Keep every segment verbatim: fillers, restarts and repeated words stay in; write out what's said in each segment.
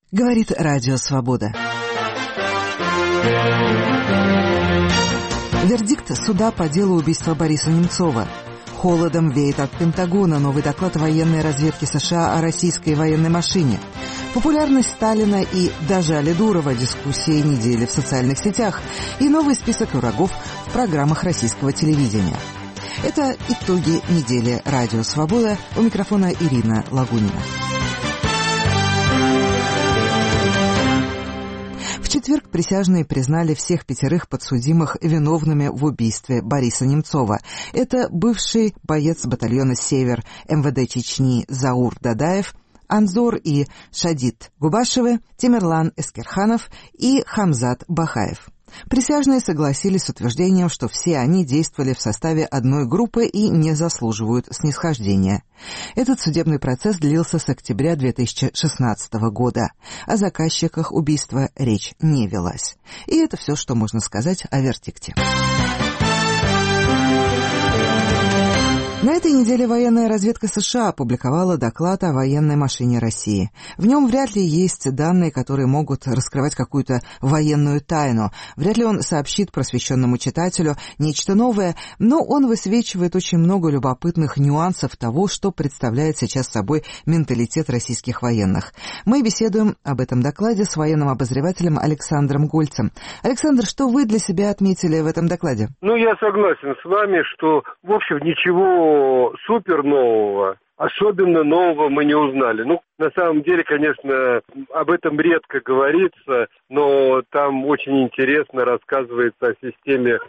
Говорит Радио Свобода. Вердикт суда по делу убийства Бориса Немцова. Холодом веет от Пентагона новый доклад военной разведки США о российской военной машине. Популярность Сталина и дожали Дурова, дискуссии недели в социальных сетях и новый список врагов в программах российского телевидения. Это итоги недели Радио Свобода. У микрофона Ирина Лагунина. В четверг присяжные признали всех пятерых подсудимых виновными в убийстве Бориса Немцова. Это бывший боец батальона «Север» эм вэ дэ Чечни Заур Дадаев, Анзор и Шадид Губашевы, Темирлан Эскерханов и Хамзат Бахаев. Присяжные согласились с утверждением, что все они действовали в составе одной группы и не заслуживают снисхождения. Этот судебный процесс длился с октября две тысячи шестнадцатого года. О заказчиках убийства речь не велась. И это все, что можно сказать о вердикте. На этой неделе военная разведка США опубликовала доклад о военной машине России. В нем вряд ли есть данные, которые могут раскрывать какую-то военную тайну. Вряд ли он сообщит просвещенному читателю нечто новое, но он высвечивает очень много любопытных нюансов того, что представляет сейчас собой менталитет российских военных. Мы беседуем об этом докладе с военным обозревателем Александром Гольцем. Александр, что вы для себя отметили в этом докладе? Ну, я согласен с вами, что, в общем, ничего супер нового, особенно нового мы не узнали. Ну, на самом деле, конечно, об этом редко говорится, но там очень интересно рассказывается о системе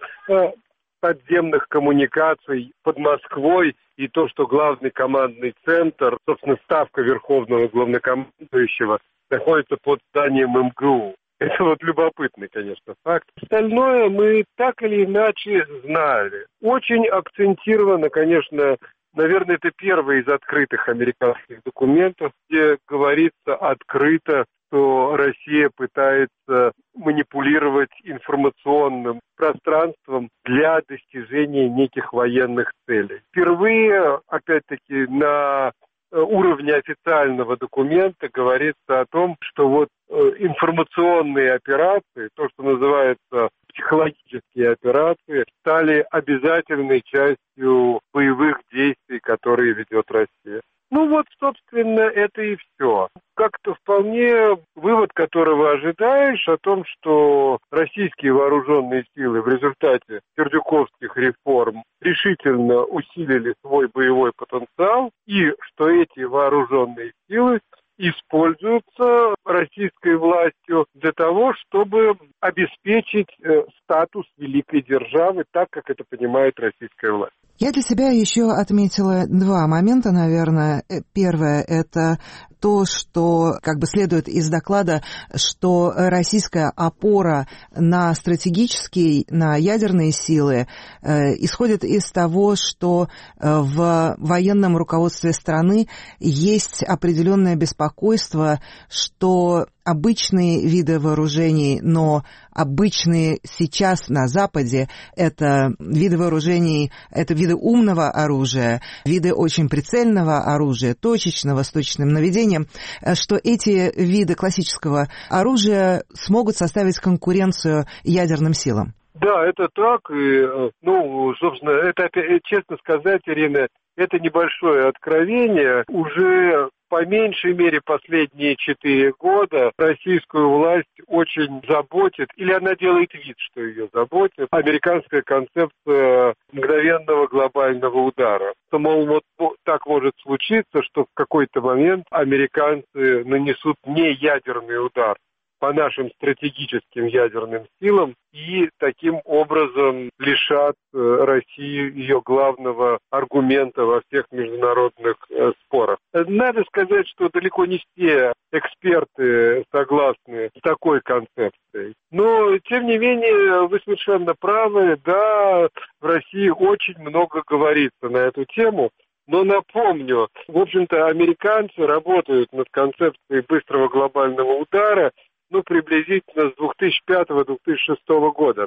подземных коммуникаций под Москвой и то, что главный командный центр, собственно, ставка Верховного Главнокомандующего, находится под зданием эм гэ у. Это вот любопытный, конечно, факт. Остальное мы так или иначе знали. Очень акцентировано, конечно, наверное, это первый из открытых американских документов, где говорится открыто, что Россия пытается манипулировать информационным пространством для достижения неких военных целей. Впервые, опять-таки, на уровне официального документа говорится о том, что вот информационные операции, то, что называется психологические операции, стали обязательной частью боевых действий, которые ведет Россия. Ну вот, собственно, это и все. Как-то вполне вывод, которого ожидаешь, о том, что российские вооруженные силы в результате сердюковских реформ решительно усилили свой боевой потенциал, и что эти вооруженные силы используются российской властью для того, чтобы обеспечить э, статус великой державы, так, как это понимает российская власть. Я для себя еще отметила два момента, наверное. Первое – это то, что как бы следует из доклада, что российская опора на стратегические, на ядерные силы э, исходит из того, что э, в военном руководстве страны есть определенное беспокойство, что обычные виды вооружений, но обычные сейчас на Западе – это виды вооружений, это виды умного оружия, виды очень прицельного оружия, точечного, с точечным наведением, что эти виды классического оружия смогут составить конкуренцию ядерным силам. Да, это так. И, ну, собственно, это, честно сказать, Ирина, это небольшое откровение. Уже по меньшей мере последние четыре года российскую власть очень заботит, или она делает вид, что ее заботит, американская концепция мгновенного глобального удара. Что, мол, вот так может случиться, что в какой-то момент американцы нанесут не ядерный удар по нашим стратегическим ядерным силам и таким образом лишат Россию ее главного аргумента во всех международных спорах. Надо сказать, что далеко не все эксперты согласны с такой концепцией. Но, тем не менее, вы совершенно правы, да, в России очень много говорится на эту тему. Но напомню, в общем-то, американцы работают над концепцией быстрого глобального удара, ну, приблизительно с две тысячи пятого - две тысячи шестого года.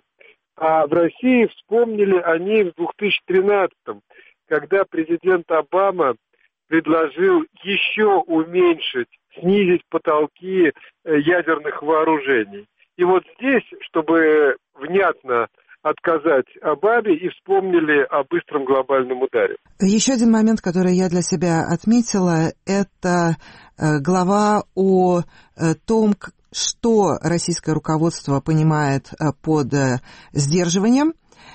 А в России вспомнили они в две тысячи тринадцатом, когда президент Обама предложил еще уменьшить снизить потолки ядерных вооружений. И вот здесь, чтобы внятно отказать Обаме и вспомнили о быстром глобальном ударе. Еще один момент, который я для себя отметила, это глава о том, что российское руководство понимает под сдерживанием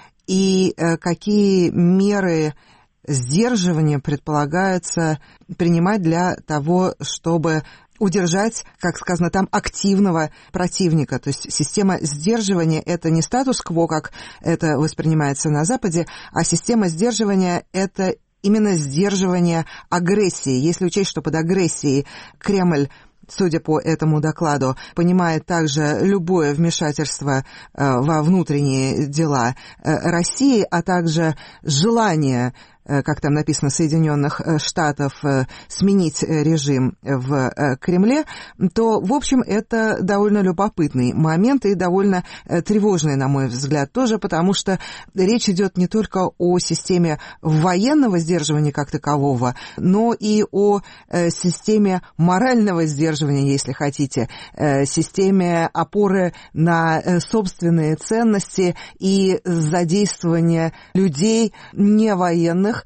и какие меры сдерживания предполагается принимать для того, чтобы удержать, как сказано там, активного противника. То есть система сдерживания – это не статус-кво, как это воспринимается на Западе, а система сдерживания – это именно сдерживание агрессии. Если учесть, что под агрессией Кремль, судя по этому докладу, понимает также любое вмешательство э, во внутренние дела э, России, а также желание, э, как там написано, Соединенных Штатов э, сменить режим в э, Кремле, то, в общем, это довольно любопытный момент и довольно э, тревожный, на мой взгляд, тоже, потому что речь идет не только о системе военного сдерживания как такового, но и о э, системе морального сдерживания, если хотите, системе опоры на собственные ценности и задействования людей не военных,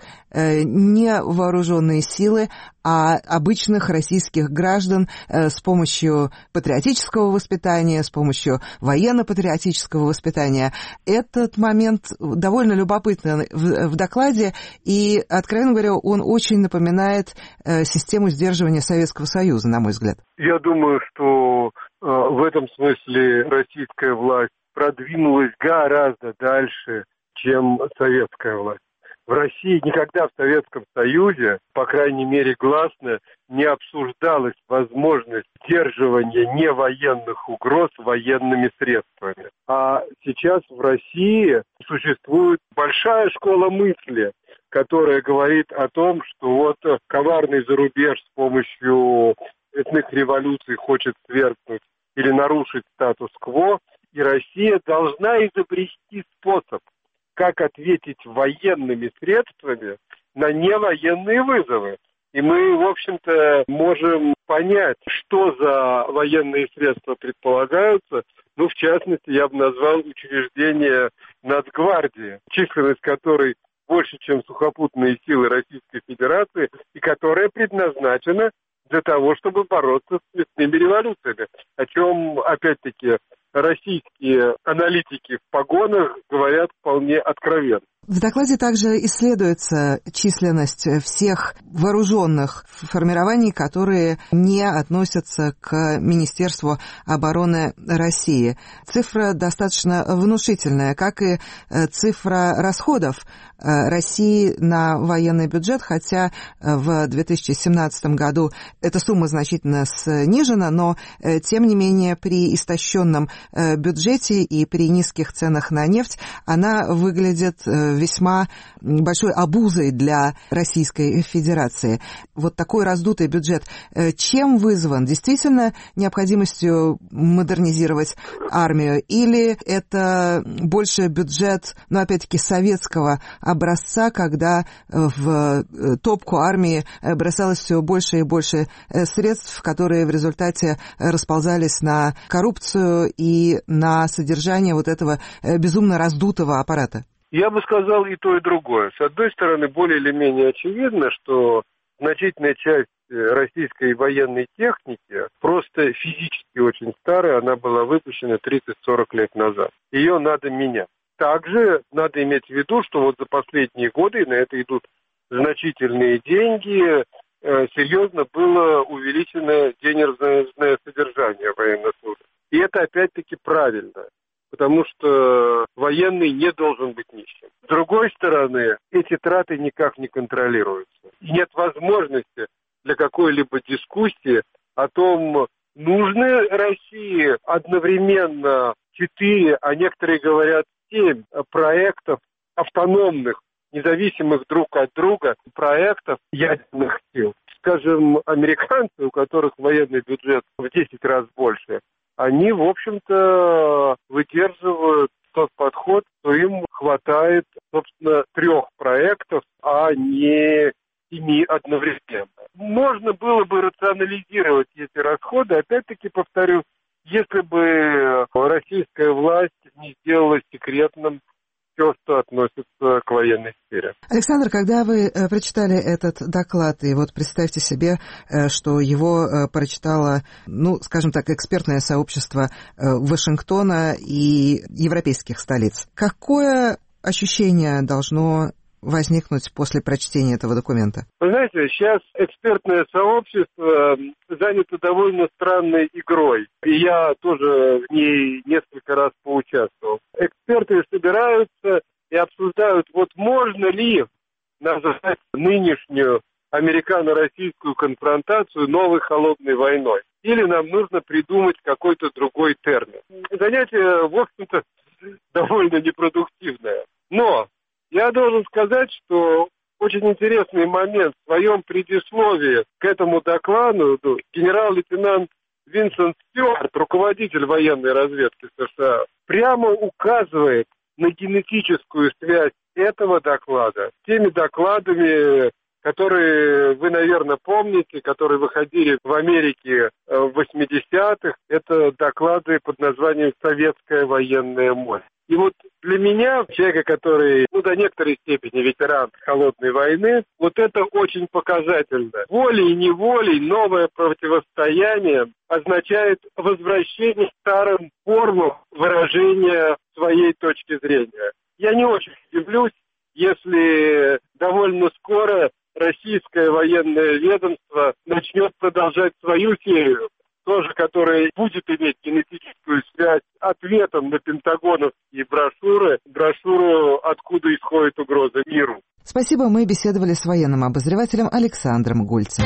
не вооруженные силы, а обычных российских граждан с помощью патриотического воспитания, с помощью военно-патриотического воспитания. Этот момент довольно любопытный в, в докладе, и, откровенно говоря, он очень напоминает систему сдерживания Советского Союза, на мой взгляд. Я думаю, что э, в этом смысле российская власть продвинулась гораздо дальше, чем советская власть. В России никогда в Советском Союзе, по крайней мере гласно, не обсуждалась возможность сдерживания невоенных угроз военными средствами. А сейчас в России существует большая школа мысли, которая говорит о том, что вот коварный зарубеж с помощью цветных революций хочет свергнуть или нарушить статус-кво, и Россия должна изобрести способ, как ответить военными средствами на невоенные вызовы. И мы, в общем-то, можем понять, что за военные средства предполагаются. Ну, в частности, я бы назвал учреждение Нацгвардии, численность которой больше, чем сухопутные силы Российской Федерации, и которая предназначена для того, чтобы бороться с цветными революциями, о чем, опять-таки, российские аналитики в погонах говорят вполне откровенно. В докладе также исследуется численность всех вооруженных формирований, которые не относятся к Министерству обороны России. Цифра достаточно внушительная, как и цифра расходов России на военный бюджет, хотя в две тысячи семнадцатом году эта сумма значительно снижена, но тем не менее при истощенном бюджете и при низких ценах на нефть она выглядит весьма большой обузой для Российской Федерации. Вот такой раздутый бюджет чем вызван? Действительно необходимостью модернизировать армию? Или это больше бюджет, ну, опять-таки, советского образца, когда в топку армии бросалось все больше и больше средств, которые в результате расползались на коррупцию и на содержание вот этого безумно раздутого аппарата? Я бы сказал и то, и другое. С одной стороны, более или менее очевидно, что значительная часть российской военной техники просто физически очень старая, она была выпущена тридцать-сорок лет назад. Ее надо менять. Также надо иметь в виду, что вот за последние годы, и на это идут значительные деньги, серьезно было увеличено денежное содержание военных служб. И это опять-таки правильно, потому что военный не должен быть нищим. С другой стороны, эти траты никак не контролируются. И нет возможности для какой-либо дискуссии о том, нужны России одновременно четыре, а некоторые говорят семь проектов автономных, независимых друг от друга проектов ядерных сил. Скажем, американцы, у которых военный бюджет в десять раз больше, они, в общем-то, выдерживают тот подход, что им хватает, собственно, трех проектов, а не семи одновременно. можно было бы рационализировать эти расходы, опять-таки повторю, если бы российская власть не сделала секретным все, что относится к военной сфере. Александр, когда вы э, прочитали этот доклад, и вот представьте себе, э, что его э, прочитало, ну, скажем так, экспертное сообщество э, Вашингтона и европейских столиц, какое ощущение должно возникнуть после прочтения этого документа? Вы знаете, сейчас экспертное сообщество занято довольно странной игрой, и я тоже в ней несколько раз поучаствовал. Эксперты собираются и обсуждают, вот можно ли назвать нынешнюю американо-российскую конфронтацию новой холодной войной, или нам нужно придумать какой-то другой термин. Занятие, в общем-то, довольно непродуктивное. Но я должен сказать, что очень интересный момент в своем предисловии к этому докладу генерал-лейтенант Винсент Стюарт, руководитель военной разведки США, прямо указывает на генетическую связь этого доклада с теми докладами, которые вы, наверное, помните, которые выходили в Америке в восьмидесятых. Это доклады под названием «Советская военная мощь». И вот для меня, человека, который, ну, до некоторой степени ветеран холодной войны, вот это очень показательно. Волей-неволей новое противостояние означает возвращение к старым формам выражения своей точки зрения. Я не очень удивлюсь, если довольно скоро российское военное ведомство начнет продолжать свою серию, тоже, которая будет иметь генетическую связь ответом на пентагоновские брошюры, брошюру «Откуда исходит угроза миру». Спасибо, мы беседовали с военным обозревателем Александром Гульцем.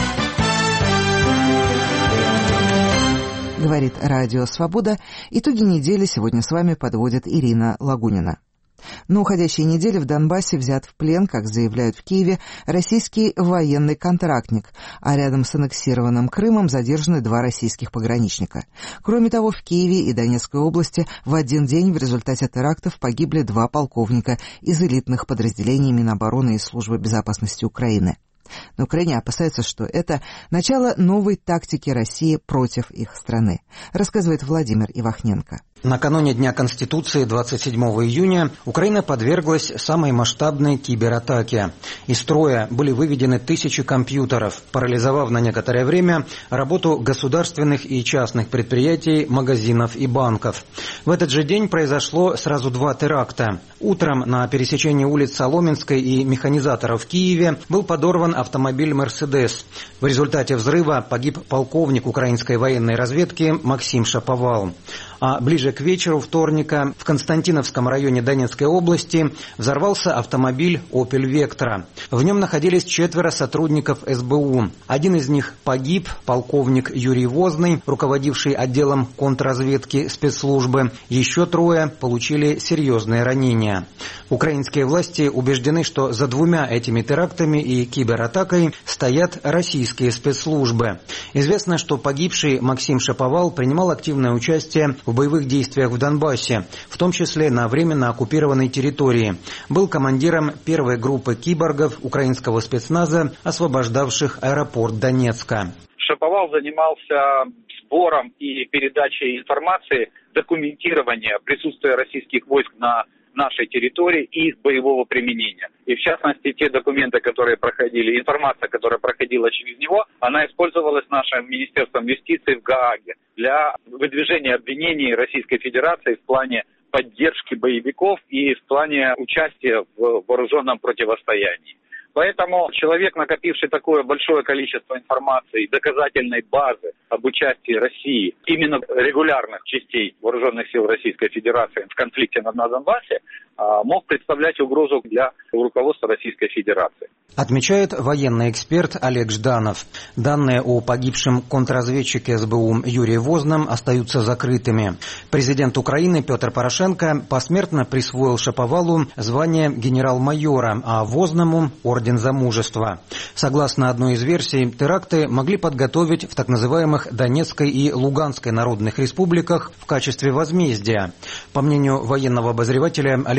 Говорит Радио Свобода. Итоги недели сегодня с вами подводит Ирина Лагунина. На уходящей неделе в Донбассе взят в плен, как заявляют в Киеве, российский военный контрактник, а рядом с аннексированным Крымом задержаны два российских пограничника. Кроме того, в Киеве и Донецкой области в один день в результате терактов погибли два полковника из элитных подразделений Минобороны и Службы безопасности Украины. На Украине опасаются, что это начало новой тактики России против их страны, рассказывает Владимир Ивахненко. Накануне Дня Конституции, двадцать седьмого июня, Украина подверглась самой масштабной кибератаке. Из строя были выведены тысячи компьютеров, парализовав на некоторое время работу государственных и частных предприятий, магазинов и банков. В этот же день произошло сразу два теракта. Утром на пересечении улиц Соломенской и Механизаторов в Киеве был подорван автомобиль «Мерседес». В результате взрыва погиб полковник украинской военной разведки Максим Шаповал. А ближе к вечеру вторника в Константиновском районе Донецкой области взорвался автомобиль «Опель Вектра». В нем находились четверо сотрудников эс бэ у. Один из них погиб, полковник Юрий Возный, руководивший отделом контрразведки спецслужбы. Еще трое получили серьезные ранения. Украинские власти убеждены, что за двумя этими терактами и кибератакой стоят российские спецслужбы. Известно, что погибший Максим Шаповал принимал активное участие в боевых действиях в Донбассе, в том числе на временно оккупированной территории. Был командиром первой группы киборгов украинского спецназа, освобождавших аэропорт Донецка. Шаповал занимался сбором и передачей информации, документирования присутствия российских войск на нашей территории и их боевого применения. И в частности, те документы, которые проходили, информация, которая проходила через него, она использовалась нашим Министерством юстиции в Гааге для выдвижения обвинений Российской Федерации в плане поддержки боевиков и в плане участия в вооруженном противостоянии. Поэтому человек, накопивший такое большое количество информации, доказательной базы об участии России, именно регулярных частей вооруженных сил Российской Федерации в конфликте на Донбассе, мог представлять угрозу для руководства Российской Федерации. Отмечает военный эксперт Олег Жданов. Данные о погибшем контрразведчике эс бэ у Юрии Возном остаются закрытыми. Президент Украины Петр Порошенко посмертно присвоил Шаповалу звание генерал-майора, а Возному – орден за мужество. Согласно одной из версий, теракты могли подготовить в так называемых Донецкой и Луганской народных республиках в качестве возмездия. По мнению военного обозревателя Алексея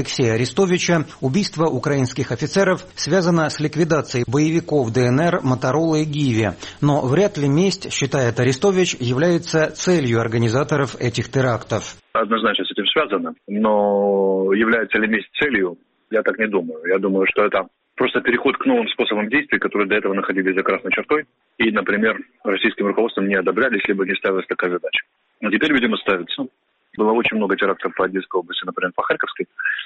Алексея Арестовича убийство украинских офицеров связано с ликвидацией боевиков ДНР Моторола и Гиви. Но вряд ли месть, считает Арестович, является целью организаторов этих терактов. Однозначно с этим связано, но является ли месть целью, я так не думаю. Я думаю, что это просто переход к новым способам действий, которые до этого находились за красной чертой, и, например, российским руководством не одобрялись, либо не ставилась такая задача. Но теперь, видимо, ставится. Было очень много терактов по Одесской области, например, по Харьковской,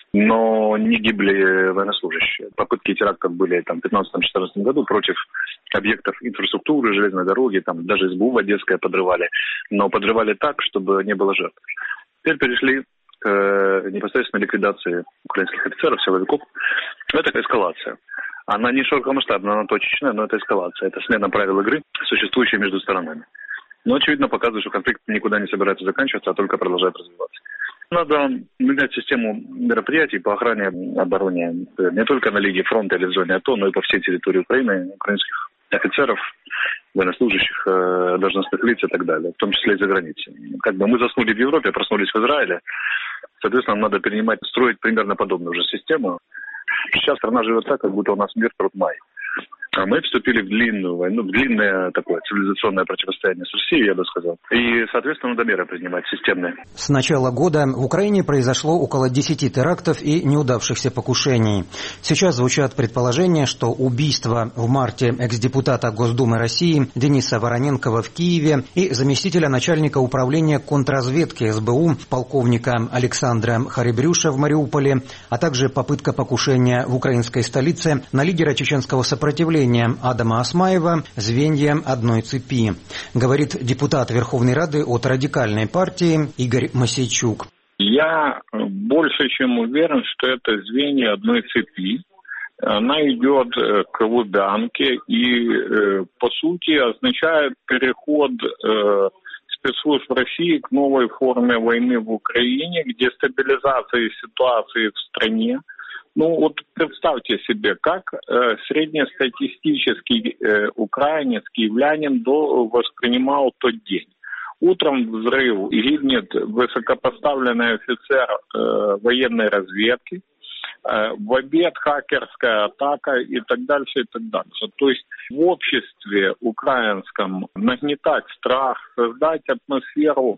но не гибли военнослужащие. Попытки терактов были там, в пятнадцатом-шестнадцатом году против объектов инфраструктуры, железной дороги, там даже СБУ Одесская подрывали, но подрывали так, чтобы не было жертв. Теперь перешли к непосредственно ликвидации украинских офицеров, силовиков. Это эскалация. Она не широкомасштабная, она точечная, но это эскалация. Это смена правил игры, существующей между сторонами. Но, очевидно, показывает, что конфликт никуда не собирается заканчиваться, а только продолжает развиваться. Надо менять систему мероприятий по охране, обороне не только на линии фронта или в зоне АТО, но и по всей территории Украины, украинских офицеров, военнослужащих, должностных лиц и так далее, в том числе и за границей. Как бы мы заснули в Европе, проснулись в Израиле, соответственно, нам надо перенимать, строить примерно подобную же систему. Сейчас страна живет так, как будто у нас мир труд май. А мы вступили в длинную войну, в длинное такое цивилизационное противостояние с Россией, я бы сказал. И, соответственно, надо меры принимать системные. С начала года в Украине произошло около десяти терактов и неудавшихся покушений. Сейчас звучат предположения, что убийство в марте экс-депутата Госдумы России Дениса Вороненкова в Киеве и заместителя начальника управления контрразведки СБУ полковника Александра Харибрюша в Мариуполе, а также попытка покушения в украинской столице на лидера чеченского сопротивления Адама Осмаева звенья одной цепи, говорит депутат Верховной Рады от радикальной партии Игорь Мосейчук. Я больше чем уверен, что это звенья одной цепи. Она идет к Лубянке и, по сути, означает переход спецслужб России к новой форме войны в Украине, к дестабилизации ситуации в стране. Ну вот представьте себе, как э, среднестатистический э, украинец, киевлянин до, воспринимал тот день. Утром взрыв, гибнет высокопоставленный офицер э, военной разведки, э, в обед хакерская атака и так дальше, и так дальше. То есть в обществе украинском нагнетать страх, создать атмосферу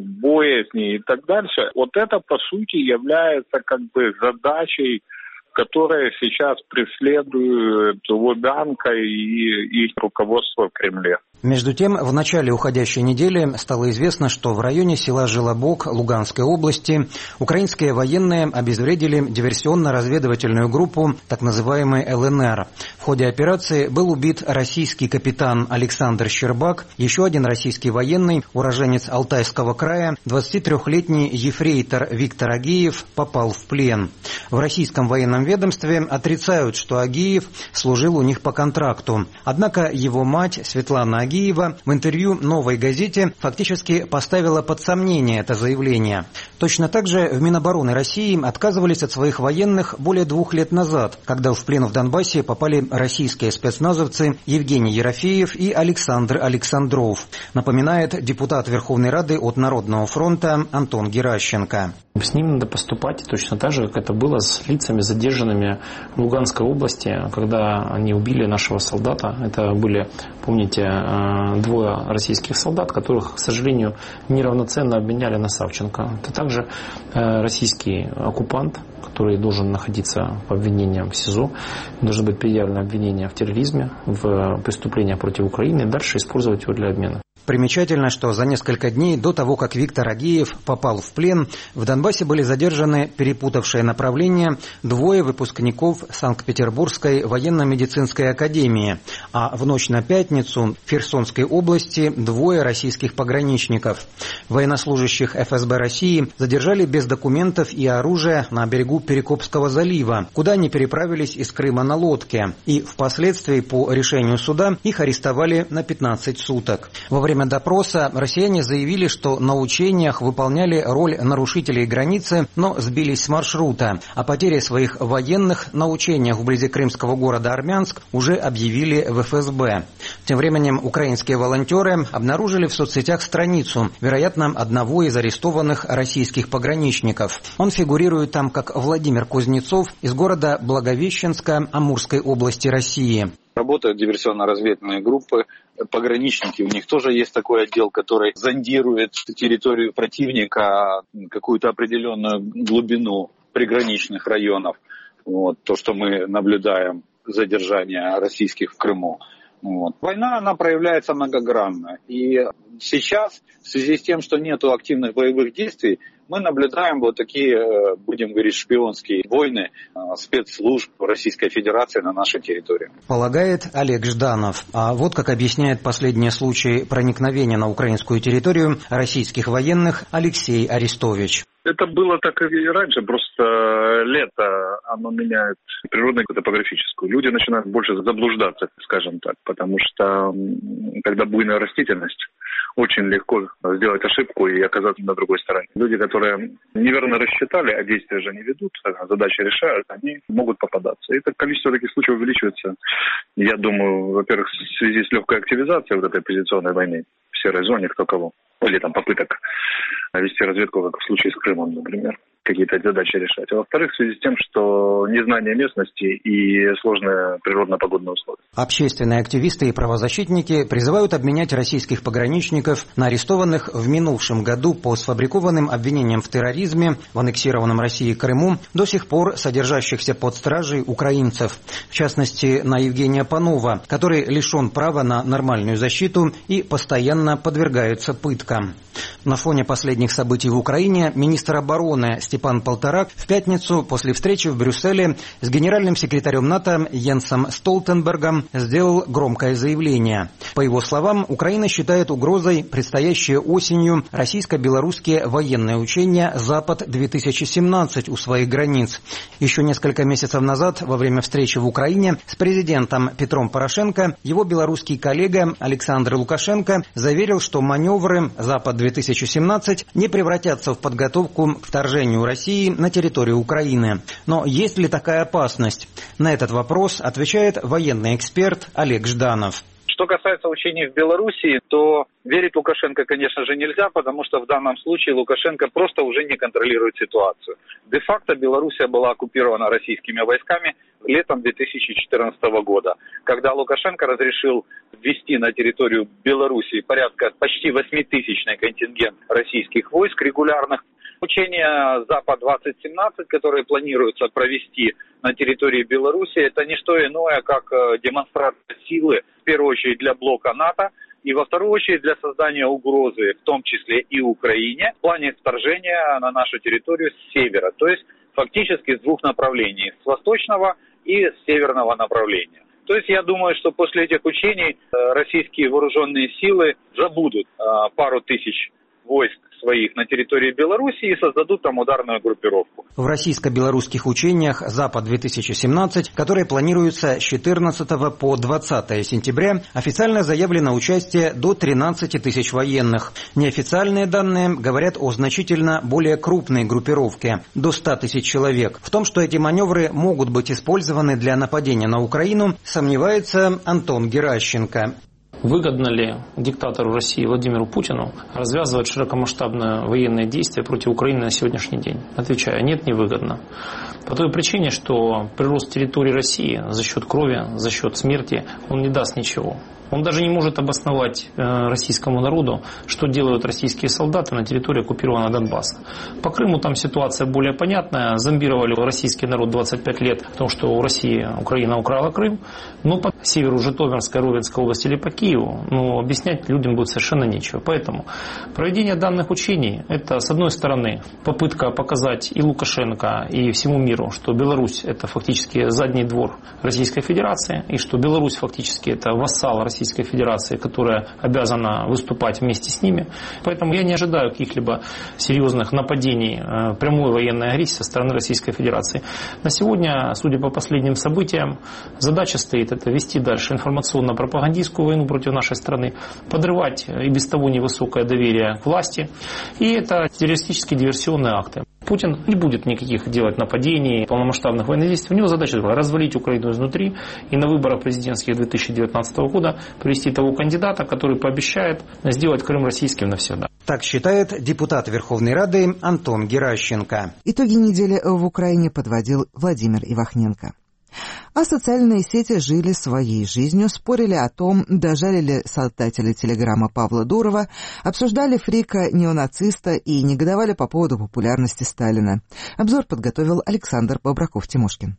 боязни и так дальше, вот это по сути является как бы задачей, которые сейчас преследуют Лубянка и их руководство в Кремле. Между тем, в начале уходящей недели стало известно, что в районе села Жилобок Луганской области украинские военные обезвредили диверсионно-разведывательную группу, так называемый эл эн эр. В ходе операции был убит российский капитан Александр Щербак, еще один российский военный, уроженец Алтайского края, двадцатитрёхлетний ефрейтор Виктор Агеев попал в плен. В российском военном ведомстве отрицают, что Агеев служил у них по контракту. Однако его мать Светлана Агеева в интервью «Новой газете» фактически поставила под сомнение это заявление. Точно так же в Минобороны России отказывались от своих военных более двух лет назад, когда в плен в Донбассе попали российские спецназовцы Евгений Ерофеев и Александр Александров, напоминает депутат Верховной Рады от Народного фронта Антон Геращенко. С ним надо поступать точно так же, как это было с лицами, задержанными в Луганской области, когда они убили нашего солдата. Это были, помните, двое российских солдат, которых, к сожалению, неравноценно обменяли на Савченко. Это также российский оккупант, который должен находиться по обвинениям в СИЗО, должны быть предъявлены обвинения в терроризме, в преступлениях против Украины, и дальше использовать его для обмена. Примечательно, что за несколько дней до того, как Виктор Агеев попал в плен, в Донбассе были задержаны перепутавшие направления двое выпускников Санкт-Петербургской военно-медицинской академии, а в ночь на пятницу в Херсонской области двое российских пограничников. Военнослужащих эф эс бэ России задержали без документов и оружия на берегу Перекопского залива, куда они переправились из Крыма на лодке, и впоследствии по решению суда их арестовали на пятнадцать суток. Во время время допроса россияне заявили, что на учениях выполняли роль нарушителей границы, но сбились с маршрута. О потере своих военных на учениях вблизи крымского города Армянск уже объявили в эф эс бэ. Тем временем украинские волонтеры обнаружили в соцсетях страницу, вероятно, одного из арестованных российских пограничников. Он фигурирует там как Владимир Кузнецов из города Благовещенска Амурской области России. Работают диверсионно-разведывательные группы, пограничники, у них тоже есть такой отдел, который зондирует территорию противника, какую-то определенную глубину приграничных районов. Вот, то, что мы наблюдаем, задержание российских в Крыму. Вот. Война, она проявляется многогранно. И сейчас, в связи с тем, что нет активных боевых действий, мы наблюдаем вот такие, будем говорить, шпионские войны спецслужб Российской Федерации на нашей территории. Полагает Олег Жданов. А вот как объясняет последний случай проникновения на украинскую территорию российских военных Алексей Арестович. Это было так и раньше, просто лето, оно меняет природную и топографическую. Люди начинают больше заблуждаться, скажем так, потому что когда буйная растительность, очень легко сделать ошибку и оказаться на другой стороне. Люди, которые неверно рассчитали, а действия же не ведут, а задачи решают, они могут попадаться. И это количество таких случаев увеличивается, я думаю, во-первых, в связи с легкой активизацией вот этой оппозиционной войны в серой зоне, кто кого. Или там попыток вести разведку, как в случае с Крымом, например, какие-то задачи решать. А во-вторых, в связи с тем, что незнание местности и сложные природно-погодные условия. Общественные активисты и правозащитники призывают обменять российских пограничников на арестованных в минувшем году по сфабрикованным обвинениям в терроризме в аннексированном Россией Крыму, до сих пор содержащихся под стражей украинцев. В частности, на Евгения Панова, который лишен права на нормальную защиту и постоянно подвергается пыткам. На фоне последних событий в Украине министр обороны Степан Полторак в пятницу после встречи в Брюсселе с генеральным секретарем НАТО Йенсом Столтенбергом сделал громкое заявление. По его словам, Украина считает угрозой предстоящие осенью российско-белорусские военные учения «Запад-две тысячи семнадцать» у своих границ. Еще несколько месяцев назад, во время встречи в Украине с президентом Петром Порошенко, его белорусский коллега Александр Лукашенко заверил, что маневры «Запад-две тысячи семнадцать» не превратятся в подготовку к вторжению России на территорию Украины. Но есть ли такая опасность? На этот вопрос отвечает военный эксперт Олег Жданов. Что касается учений в Белоруссии, то верить Лукашенко, конечно же, нельзя, потому что в данном случае Лукашенко просто уже не контролирует ситуацию. Де-факто Белоруссия была оккупирована российскими войсками летом две тысячи четырнадцатого года, когда Лукашенко разрешил ввести на территорию Белоруссии порядка почти восьмитысячный контингент российских войск регулярных. Учения «Запад-двадцать семнадцать», которые планируется провести на территории Беларуси, это не что иное, как демонстрация силы, в первую очередь для блока НАТО, и во вторую очередь для создания угрозы, в том числе и Украине, в плане вторжения на нашу территорию с севера, то есть фактически с двух направлений, с восточного и с северного направления. То есть я думаю, что после этих учений российские вооруженные силы забудут пару тысяч войск своих на территории Беларуси и создадут там ударную группировку. В российско-белорусских учениях «Запад-две тысячи семнадцать», которые планируются с четырнадцатого по двадцатое сентября, официально заявлено участие до тринадцати тысяч военных. Неофициальные данные говорят о значительно более крупной группировке – до ста тысяч человек. В том, что эти маневры могут быть использованы для нападения на Украину, сомневается Антон Геращенко. Выгодно ли диктатору России Владимиру Путину развязывать широкомасштабное военное действие против Украины на сегодняшний день? Отвечаю, нет, не выгодно. По той причине, что прирост территории России за счет крови, за счет смерти, он не даст ничего. Он даже не может обосновать российскому народу, что делают российские солдаты на территории оккупированного Донбасса. По Крыму там ситуация более понятная. Зомбировали российский народ двадцать пять лет о том, что у России Украина украла Крым. Но по северу Житомирской, Ровенской области или по Киеву, ну, объяснять людям будет совершенно нечего. Поэтому проведение данных учений – это, с одной стороны, попытка показать и Лукашенко, и всему миру, что Беларусь – это фактически задний двор Российской Федерации, и что Беларусь фактически это вассал России. Российской Федерации, которая обязана выступать вместе с ними. Поэтому я не ожидаю каких-либо серьезных нападений, прямой военной агрессии со стороны Российской Федерации. На сегодня, судя по последним событиям, задача стоит это вести дальше информационно-пропагандистскую войну против нашей страны, подрывать и без того невысокое доверие к власти. И это террористические диверсионные акты. Путин не будет никаких делать нападений, полномасштабных военных действий. У него задача развалить Украину изнутри и на выборах президентских две тысячи девятнадцатого года привести того кандидата, который пообещает сделать Крым российским навсегда. Так считает депутат Верховной Рады Антон Геращенко. Итоги недели в Украине подводил Владимир Ивахненко. А социальные сети жили своей жизнью, спорили о том, дожали ли создатели телеграмма Павла Дурова, обсуждали фрика-неонациста и негодовали по поводу популярности Сталина. Обзор подготовил Александр Бобраков-Тимошкин.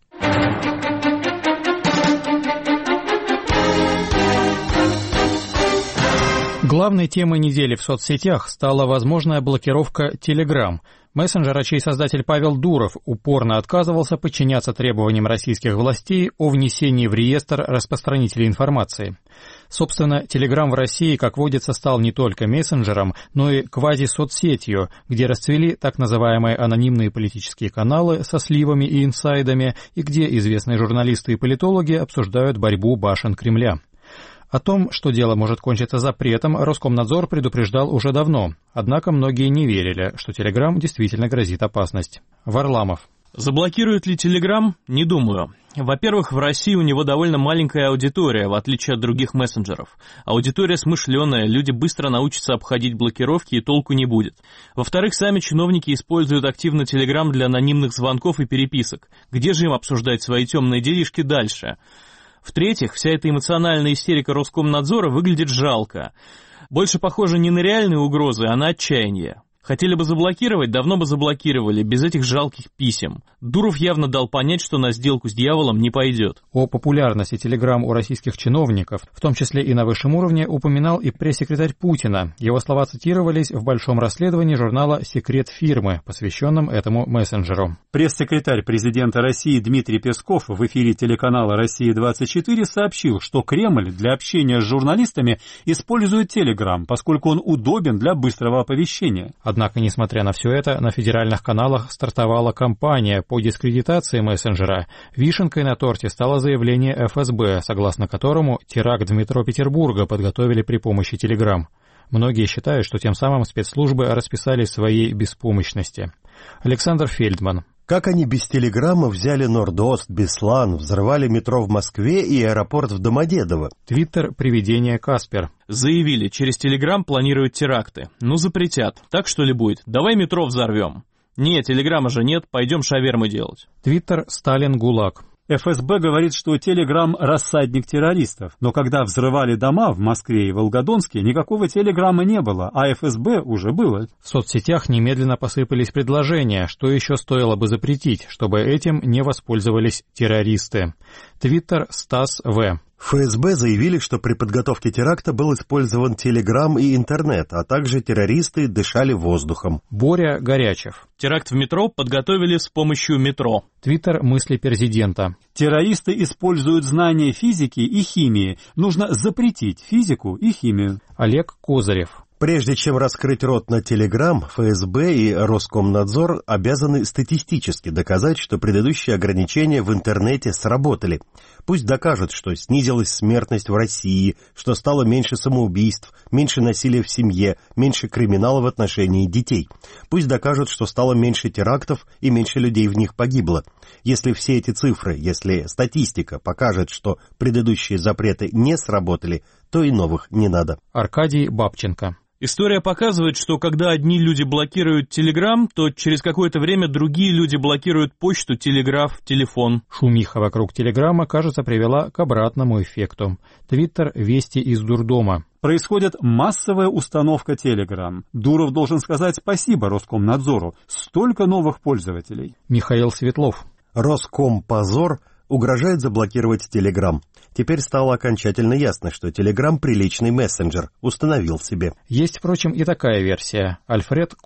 Главной темой недели в соцсетях стала возможная блокировка Telegram. Мессенджера, чей создатель Павел Дуров упорно отказывался подчиняться требованиям российских властей о внесении в реестр распространителей информации. Собственно, Telegram в России, как водится, стал не только мессенджером, но и квази-соцсетью, где расцвели так называемые анонимные политические каналы со сливами и инсайдами, и где известные журналисты и политологи обсуждают борьбу башен Кремля. О том, что дело может кончиться запретом, Роскомнадзор предупреждал уже давно, однако многие не верили, что Telegram действительно грозит опасность. Варламов. Заблокирует ли Telegram? Не думаю. Во-первых, в России у него довольно маленькая аудитория, в отличие от других мессенджеров. Аудитория смышленая, люди быстро научатся обходить блокировки и толку не будет. Во-вторых, сами чиновники используют активно Telegram для анонимных звонков и переписок. Где же им обсуждать свои темные делишки дальше? В-третьих, вся эта эмоциональная истерика Роскомнадзора выглядит жалко. Больше похоже не на реальные угрозы, а на отчаяние. Хотели бы заблокировать, давно бы заблокировали, без этих жалких писем. Дуров явно дал понять, что на сделку с дьяволом не пойдет. О популярности Telegram у российских чиновников, в том числе и на высшем уровне, упоминал и пресс-секретарь Путина. Его слова цитировались в большом расследовании журнала «Секрет фирмы», посвященном этому мессенджеру. Пресс-секретарь президента России Дмитрий Песков в эфире телеканала «Россия-двадцать четыре» сообщил, что Кремль для общения с журналистами использует Telegram, поскольку он удобен для быстрого оповещения. Однако, несмотря на все это, на федеральных каналах стартовала кампания по дискредитации мессенджера. Вишенкой на торте стало заявление эф эс бэ, согласно которому теракт в метро Петербурга подготовили при помощи Telegram. Многие считают, что тем самым спецслужбы расписались в своей беспомощности. Александр Фельдман. Как они без телеграмма взяли Норд-Ост, Беслан, взрывали метро в Москве и аэропорт в Домодедово? Твиттер «Привидение Каспер». Заявили, через Телеграм планируют теракты. Ну, запретят. Так что ли будет? Давай метро взорвем. Нет, телеграмма же нет, пойдем шавермы делать. Твиттер «Сталин ГУЛАГ». эф эс бэ говорит, что Телеграм – рассадник террористов. Но когда взрывали дома в Москве и Волгодонске, никакого Телеграма не было, а эф эс бэ уже было. В соцсетях немедленно посыпались предложения, что еще стоило бы запретить, чтобы этим не воспользовались террористы. Твиттер «Стас В». эф эс бэ заявили, что при подготовке теракта был использован Телеграм и интернет, а также террористы дышали воздухом. Боря Горячев. Теракт в метро подготовили с помощью метро. Твиттер «Мысли президента». Террористы используют знания физики и химии. Нужно запретить физику и химию. Олег Козырев. Прежде чем раскрыть рот на Telegram, эф эс бэ и Роскомнадзор обязаны статистически доказать, что предыдущие ограничения в интернете сработали. Пусть докажут, что снизилась смертность в России, что стало меньше самоубийств, меньше насилия в семье, меньше криминала в отношении детей. Пусть докажут, что стало меньше терактов и меньше людей в них погибло. Если все эти цифры, если статистика покажет, что предыдущие запреты не сработали, то и новых не надо. Аркадий Бабченко. История показывает, что когда одни люди блокируют Телеграм, то через какое-то время другие люди блокируют почту, телеграф, телефон. Шумиха вокруг Телеграма, кажется, привела к обратному эффекту. Твиттер «Вести из дурдома». Происходит массовая установка Телеграм. Дуров должен сказать спасибо Роскомнадзору. Столько новых пользователей. Михаил Светлов. Роскомпозор угрожает заблокировать Telegram. Теперь стало окончательно ясно, что Telegram приличный мессенджер, установил себе. Есть, впрочем, и такая версия. Альфред Кох.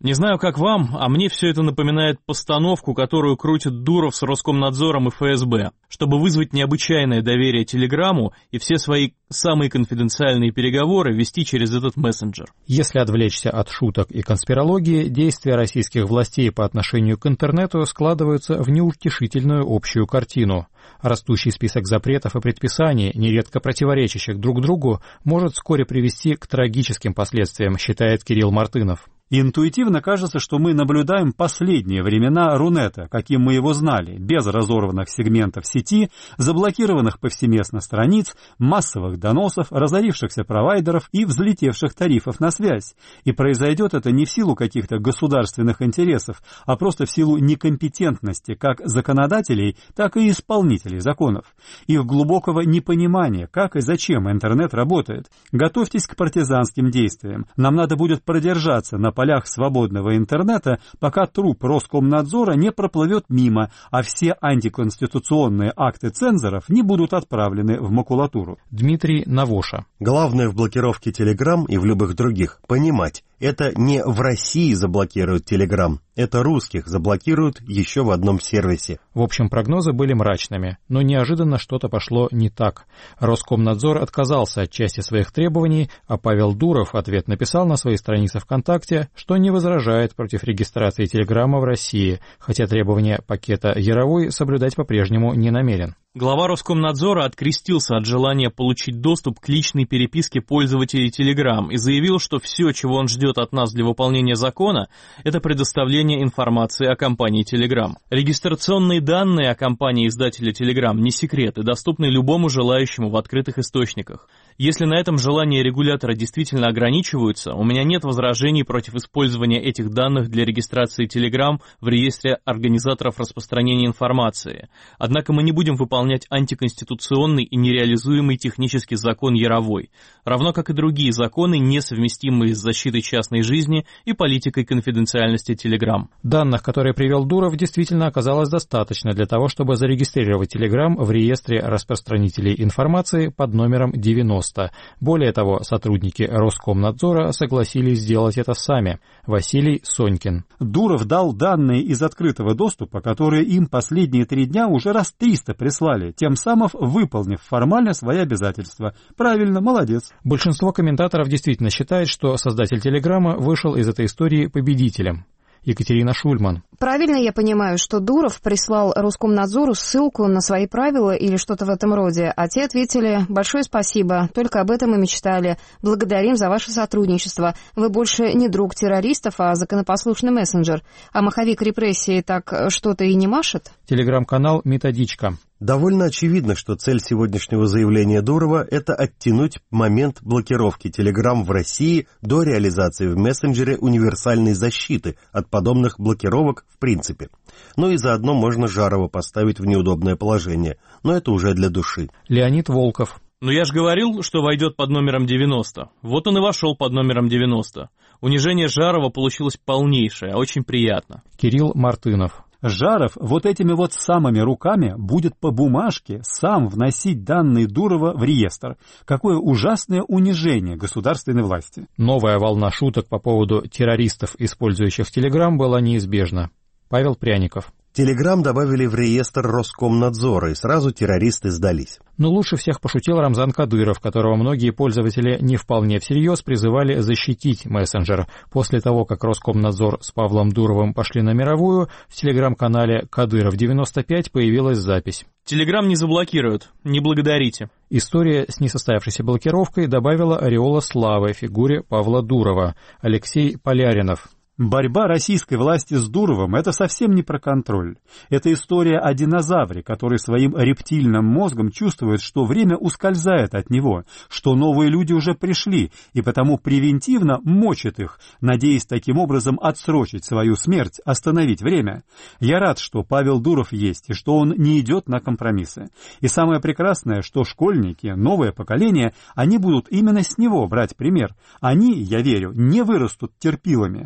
Не знаю, как вам, а мне все это напоминает постановку, которую крутит Дуров с Роскомнадзором и эф эс бэ, чтобы вызвать необычайное доверие Телеграмму и все свои самые конфиденциальные переговоры вести через этот мессенджер. Если отвлечься от шуток и конспирологии, действия российских властей по отношению к интернету складываются в неутешительную общую картину. Растущий список запретов и предписаний, нередко противоречащих друг другу, может вскоре привести к трагическим последствиям, считает Кирилл Мартынов. Интуитивно кажется, что мы наблюдаем последние времена Рунета, каким мы его знали, без разорванных сегментов сети, заблокированных повсеместно страниц, массовых доносов, разорившихся провайдеров и взлетевших тарифов на связь. И произойдет это не в силу каких-то государственных интересов, а просто в силу некомпетентности как законодателей, так и исполнителей законов. Их глубокого непонимания, как и зачем интернет работает. Готовьтесь к партизанским действиям. Нам надо будет продержаться на полях свободного интернета, пока труп Роскомнадзора не проплывет мимо, а все антиконституционные акты цензоров не будут отправлены в макулатуру. Дмитрий Навоша. Главное в блокировке Telegram и в любых других — понимать, это не в России заблокируют Telegram, это русских заблокируют еще в одном сервисе. В общем, прогнозы были мрачными, но неожиданно что-то пошло не так. Роскомнадзор отказался от части своих требований, а Павел Дуров в ответ написал на своей странице ВКонтакте, что не возражает против регистрации Телеграма в России, хотя требования пакета Яровой соблюдать по-прежнему не намерен. Глава Роскомнадзора открестился от желания получить доступ к личной переписке пользователей Telegram и заявил, что все, чего он ждет от нас для выполнения закона, это предоставление информации о компании Telegram. Регистрационные данные о компании-издателя Telegram не секрет и доступны любому желающему в открытых источниках. Если на этом желания регулятора действительно ограничиваются, у меня нет возражений против использования этих данных для регистрации Telegram в реестре организаторов распространения информации. Однако мы не будем выполнять антиконституционный и нереализуемый технический закон Яровой, равно как и другие законы, несовместимые с защитой частной жизни и политикой конфиденциальности Telegram. Данных, которые привел Дуров, действительно оказалось достаточно для того, чтобы зарегистрировать Telegram в реестре распространителей информации под номером девяносто. Более того, сотрудники Роскомнадзора согласились сделать это сами. Василий Сонькин. Дуров дал данные из открытого доступа, которые им последние три дня уже раз триста прислали, тем самым выполнив формально свои обязательства. Правильно, молодец. Большинство комментаторов действительно считает, что создатель Телеграма вышел из этой истории победителем. Екатерина Шульман. Правильно я понимаю, что Дуров прислал Роскомнадзору ссылку на свои правила или что-то в этом роде, а те ответили: «Большое спасибо, только об этом и мечтали. Благодарим за ваше сотрудничество. Вы больше не друг террористов, а законопослушный мессенджер. А маховик репрессии так что-то и не машет?» Телеграм-канал «Методичка». Довольно очевидно, что цель сегодняшнего заявления Дурова – это оттянуть момент блокировки Telegram в России до реализации в мессенджере универсальной защиты от подобных блокировок в принципе. Ну и заодно можно Жарова поставить в неудобное положение, но это уже для души. Леонид Волков. Ну я же говорил, что войдет под номером девяносто. Вот он и вошел под номером девяносто. Унижение Жарова получилось полнейшее, очень приятно. Кирилл Мартынов. Жаров вот этими вот самыми руками будет по бумажке сам вносить данные Дурова в реестр. Какое ужасное унижение государственной власти. Новая волна шуток по поводу террористов, использующих Телеграм, была неизбежна. Павел Пряников. Телеграм добавили в реестр Роскомнадзора, и сразу террористы сдались. Но лучше всех пошутил Рамзан Кадыров, которого многие пользователи не вполне всерьез призывали защитить мессенджер. После того, как Роскомнадзор с Павлом Дуровым пошли на мировую, в телеграм-канале «Кадыров девяносто пять» появилась запись. «Телеграм не заблокируют, не благодарите». История с несостоявшейся блокировкой добавила ореола славы фигуре Павла Дурова. Алексей Поляринов. Борьба российской власти с Дуровым – это совсем не про контроль. Это история о динозавре, который своим рептильным мозгом чувствует, что время ускользает от него, что новые люди уже пришли, и потому превентивно мочит их, надеясь таким образом отсрочить свою смерть, остановить время. Я рад, что Павел Дуров есть, и что он не идет на компромиссы. И самое прекрасное, что школьники, новое поколение, они будут именно с него брать пример. Они, я верю, не вырастут терпилами. Они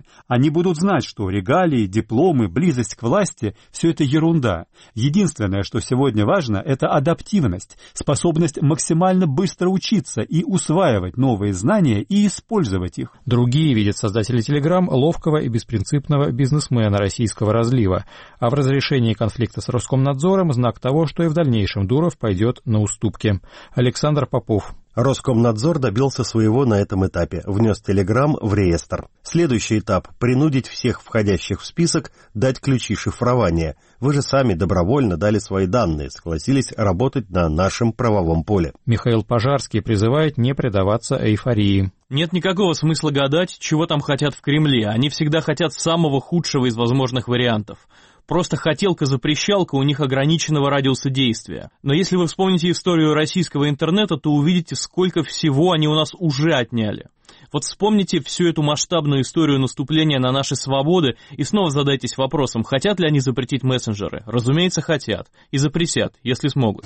Они будут знать, что регалии, дипломы, близость к власти – все это ерунда. Единственное, что сегодня важно, это адаптивность, способность максимально быстро учиться и усваивать новые знания и использовать их. Другие видят создатели Telegram ловкого и беспринципного бизнесмена российского разлива, а в разрешении конфликта с Роскомнадзором знак того, что и в дальнейшем Дуров пойдет на уступки. Александр Попов. Роскомнадзор добился своего на этом этапе, внес Telegram в реестр. Следующий этап – принудить всех входящих в список дать ключи шифрования. Вы же сами добровольно дали свои данные, согласились работать на нашем правовом поле. Михаил Пожарский призывает не предаваться эйфории. Нет никакого смысла гадать, чего там хотят в Кремле. Они всегда хотят самого худшего из возможных вариантов. Просто хотелка-запрещалка у них ограниченного радиуса действия. Но если вы вспомните историю российского интернета, то увидите, сколько всего они у нас уже отняли. Вот вспомните всю эту масштабную историю наступления на наши свободы и снова задайтесь вопросом, хотят ли они запретить мессенджеры. Разумеется, хотят. И запретят, если смогут.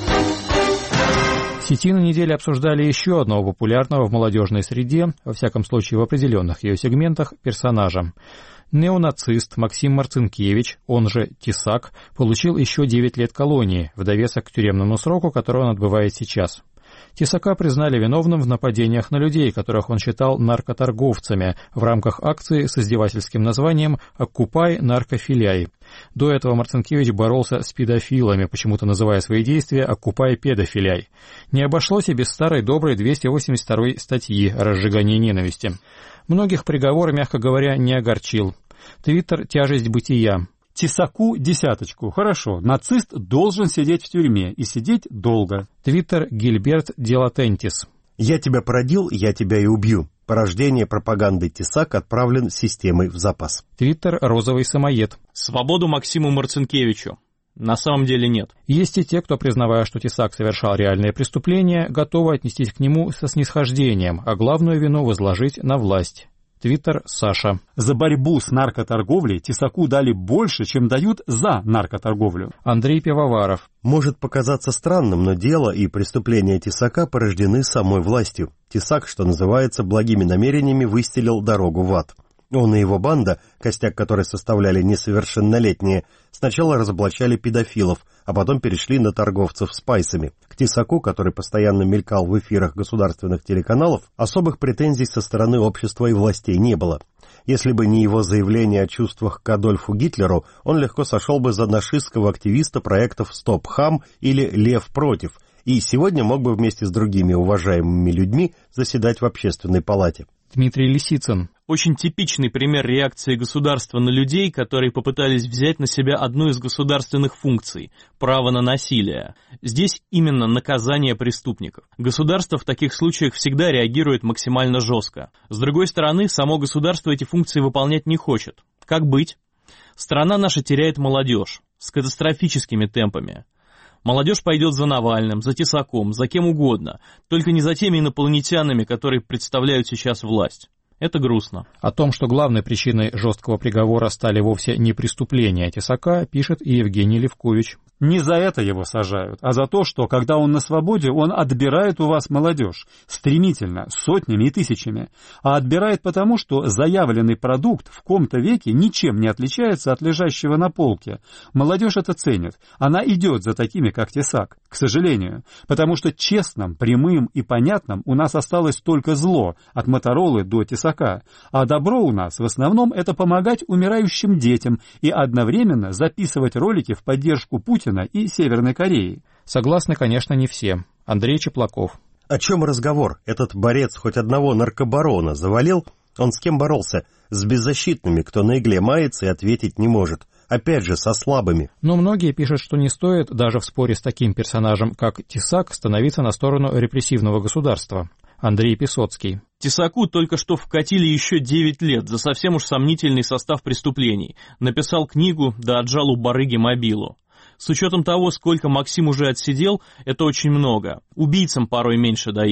В сети на неделе обсуждали еще одного популярного в молодежной среде, во всяком случае в определенных ее сегментах, персонажа. Неонацист Максим Марцинкевич, он же Тесак, получил еще девять лет колонии, в довесок к тюремному сроку, который он отбывает сейчас. Тесака признали виновным в нападениях на людей, которых он считал наркоторговцами, в рамках акции с издевательским названием «Оккупай наркофиляй». До этого Марцинкевич боролся с педофилами, почему-то называя свои действия «Оккупай педофиляй». Не обошлось и без старой доброй двести восемьдесят второй статьи «Разжигание ненависти». Многих приговор, мягко говоря, не огорчил. Твиттер «Тяжесть бытия». Тесаку десяточку. Хорошо, нацист должен сидеть в тюрьме и сидеть долго. Твиттер Гильберт Делатентис. Я тебя породил, я тебя и убью. Порождение пропаганды Тесак отправлен системой в запас. Твиттер Розовый самоед. Свободу Максиму Марцинкевичу. На самом деле нет. Есть и те, кто, признавая, что Тесак совершал реальные преступления, готовы отнестись к нему со снисхождением, а главную вину возложить на власть. Твиттер Саша. За борьбу с наркоторговлей Тесаку дали больше, чем дают за наркоторговлю. Андрей Пивоваров. Может показаться странным, но дело и преступления Тесака порождены самой властью. Тесак, что называется, благими намерениями выстелил дорогу в ад. Он и его банда, костяк которой составляли несовершеннолетние, сначала разоблачали педофилов, а потом перешли на торговцев спайсами. К Тесаку, который постоянно мелькал в эфирах государственных телеканалов, особых претензий со стороны общества и властей не было. Если бы не его заявление о чувствах к Адольфу Гитлеру, он легко сошел бы за нашистского активиста проектов «Стоп Хам» или «Лев против», и сегодня мог бы вместе с другими уважаемыми людьми заседать в общественной палате. Дмитрий Лисицын. Очень типичный пример реакции государства на людей, которые попытались взять на себя одну из государственных функций – право на насилие. Здесь именно наказание преступников. Государство в таких случаях всегда реагирует максимально жестко. С другой стороны, само государство эти функции выполнять не хочет. Как быть? Страна наша теряет молодежь с катастрофическими темпами. Молодежь пойдет за Навальным, за Тесаком, за кем угодно, только не за теми инопланетянами, которые представляют сейчас власть. Это грустно. О том, что главной причиной жесткого приговора стали вовсе не преступления Тесака, пишет и Евгений Левкович. Не за это его сажают, а за то, что, когда он на свободе, он отбирает у вас молодежь. Стремительно, сотнями и тысячами. А отбирает потому, что заявленный продукт в ком-то веке ничем не отличается от лежащего на полке. Молодежь это ценит. Она идет за такими, как Тесак. К сожалению. Потому что честным, прямым и понятным у нас осталось только зло, от Моторолы до Тесака. А добро у нас в основном это помогать умирающим детям и одновременно записывать ролики в поддержку Путина и Северной Кореи. Согласны, конечно, не все. Андрей Чеплаков. О чем разговор? Этот борец хоть одного наркобарона завалил? Он с кем боролся? С беззащитными, кто на игле мается и ответить не может. Опять же, со слабыми. Но многие пишут, что не стоит даже в споре с таким персонажем, как Тесак, становиться на сторону репрессивного государства. Андрей Писоцкий. Тесаку только что вкатили еще девять лет за совсем уж сомнительный состав преступлений. Написал книгу, да отжал у барыги мобилу. С учетом того, сколько Максим уже отсидел, это очень много. Убийцам порой меньше дают.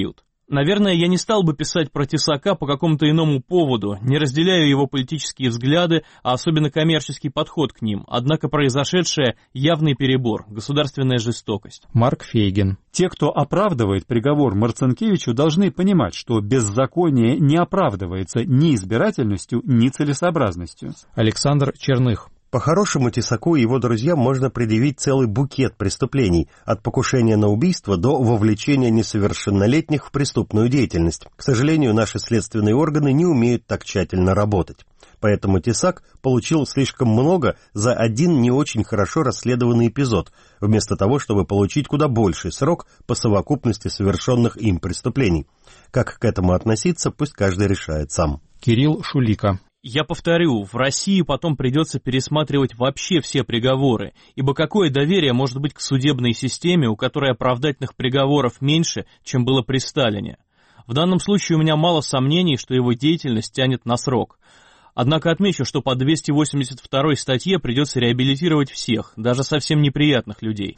Наверное, я не стал бы писать про Тесака по какому-то иному поводу, не разделяю его политические взгляды, а особенно коммерческий подход к ним. Однако произошедшее – явный перебор, государственная жестокость. Марк Фейгин. Те, кто оправдывает приговор Марцинкевичу, должны понимать, что беззаконие не оправдывается ни избирательностью, ни целесообразностью. Александр Черных. По-хорошему, Тесаку и его друзьям можно предъявить целый букет преступлений, от покушения на убийство до вовлечения несовершеннолетних в преступную деятельность. К сожалению, наши следственные органы не умеют так тщательно работать. Поэтому Тесак получил слишком много за один не очень хорошо расследованный эпизод, вместо того, чтобы получить куда больший срок по совокупности совершенных им преступлений. Как к этому относиться, пусть каждый решает сам. Кирилл Шулика. Я повторю, в России потом придется пересматривать вообще все приговоры, ибо какое доверие может быть к судебной системе, у которой оправдательных приговоров меньше, чем было при Сталине? В данном случае у меня мало сомнений, что его деятельность тянет на срок. Однако отмечу, что по двести восемьдесят второй статье придется реабилитировать всех, даже совсем неприятных людей.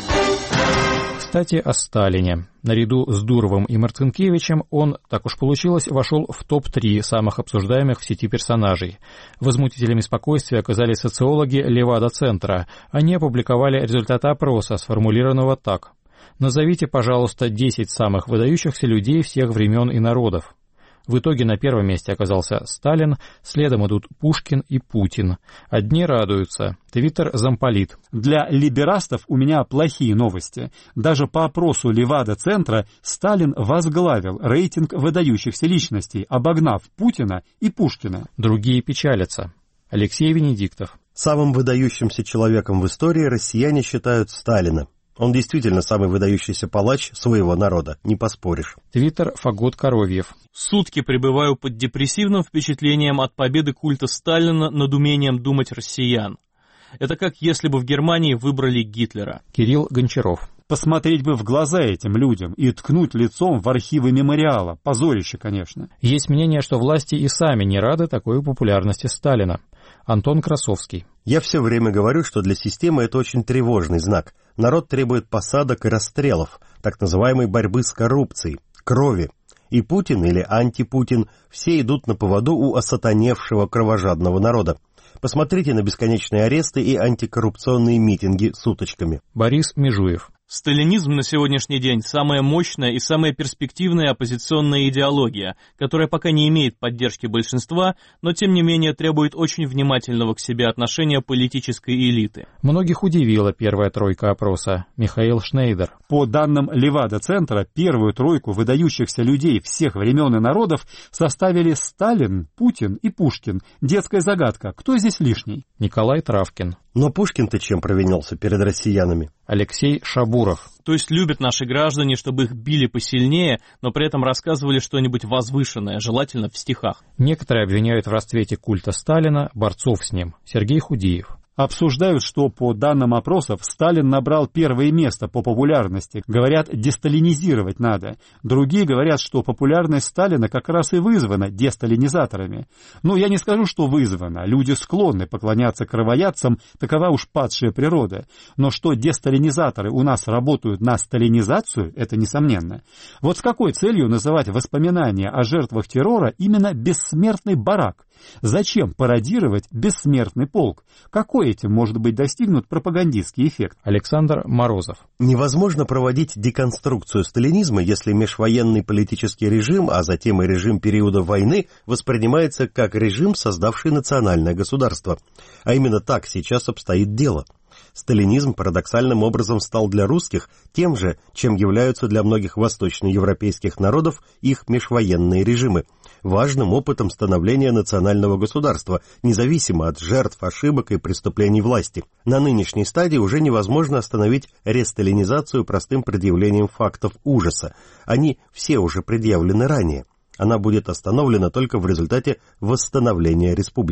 Кстати, о Сталине. Наряду с Дуровым и Марцинкевичем он, так уж получилось, вошел в топ три самых обсуждаемых в сети персонажей. Возмутителями спокойствия оказались социологи Левада-центра. Они опубликовали результаты опроса, сформулированного так. «Назовите, пожалуйста, десять самых выдающихся людей всех времен и народов». В итоге на первом месте оказался Сталин, следом идут Пушкин и Путин. Одни радуются. Твиттер замполит. Для либерастов у меня плохие новости. Даже по опросу Левада-центра Сталин возглавил рейтинг выдающихся личностей, обогнав Путина и Пушкина. Другие печалятся. Алексей Венедиктов. Самым выдающимся человеком в истории россияне считают Сталина. Он действительно самый выдающийся палач своего народа, не поспоришь. Твиттер Фагот Коровьев. Сутки пребываю под депрессивным впечатлением от победы культа Сталина над умением думать россиян. Это как если бы в Германии выбрали Гитлера. Кирилл Гончаров. Посмотреть бы в глаза этим людям и ткнуть лицом в архивы мемориала. Позорище, конечно. Есть мнение, что власти и сами не рады такой популярности Сталина. Антон Красовский. Я все время говорю, что для системы это очень тревожный знак. Народ требует посадок и расстрелов, так называемой борьбы с коррупцией, крови. И Путин или антипутин все идут на поводу у осатаневшего кровожадного народа. Посмотрите на бесконечные аресты и антикоррупционные митинги с уточками. Борис Межуев. Сталинизм на сегодняшний день – самая мощная и самая перспективная оппозиционная идеология, которая пока не имеет поддержки большинства, но тем не менее требует очень внимательного к себе отношения политической элиты. Многих удивила первая тройка опроса. Михаил Шнейдер. По данным Левада-центра, первую тройку выдающихся людей всех времен и народов составили Сталин, Путин и Пушкин. Детская загадка. Кто здесь лишний? Николай Травкин. Но Пушкин-то чем провинился перед россиянами? Алексей Шабуров. То есть любят наши граждане, чтобы их били посильнее, но при этом рассказывали что-нибудь возвышенное, желательно в стихах. Некоторые обвиняют в расцвете культа Сталина борцов с ним. Сергей Худиев. Обсуждают, что по данным опросов Сталин набрал первое место по популярности. Говорят, десталинизировать надо. Другие говорят, что популярность Сталина как раз и вызвана десталинизаторами. Ну, я не скажу, что вызвана. Люди склонны поклоняться кровоядцам, такова уж падшая природа. Но что десталинизаторы у нас работают на сталинизацию, это несомненно. Вот с какой целью называть воспоминания о жертвах террора именно «бессмертный барак»? Зачем пародировать бессмертный полк? Какой этим может быть достигнут пропагандистский эффект? Александр Морозов. Невозможно проводить деконструкцию сталинизма, если межвоенный политический режим, а затем и режим периода войны, воспринимается как режим, создавший национальное государство. А именно так сейчас обстоит дело. Сталинизм парадоксальным образом стал для русских тем же, чем являются для многих восточноевропейских народов их межвоенные режимы, важным опытом становления национального государства, независимо от жертв, ошибок и преступлений власти. На нынешней стадии уже невозможно остановить ресталинизацию простым предъявлением фактов ужаса. Они все уже предъявлены ранее. Она будет остановлена только в результате восстановления республики.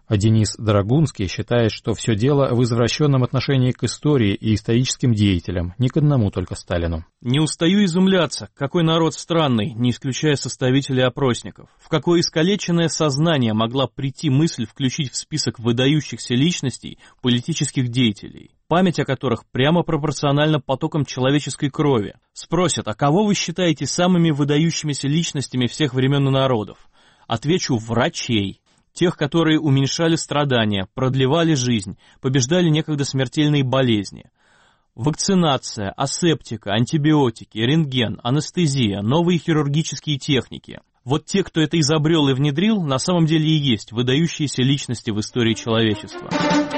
А Денис Драгунский считает, что все дело в извращенном отношении к истории и историческим деятелям, не к одному только Сталину. Не устаю изумляться, какой народ странный, не исключая составителей опросников. В какое искалеченное сознание могла прийти мысль включить в список выдающихся личностей политических деятелей, память о которых прямо пропорциональна потокам человеческой крови. Спросят, а кого вы считаете самыми выдающимися личностями всех времен и народов? Отвечу: врачей. Тех, которые уменьшали страдания, продлевали жизнь, побеждали некогда смертельные болезни. Вакцинация, асептика, антибиотики, рентген, анестезия, новые хирургические техники. Вот те, кто это изобрел и внедрил, на самом деле и есть выдающиеся личности в истории человечества.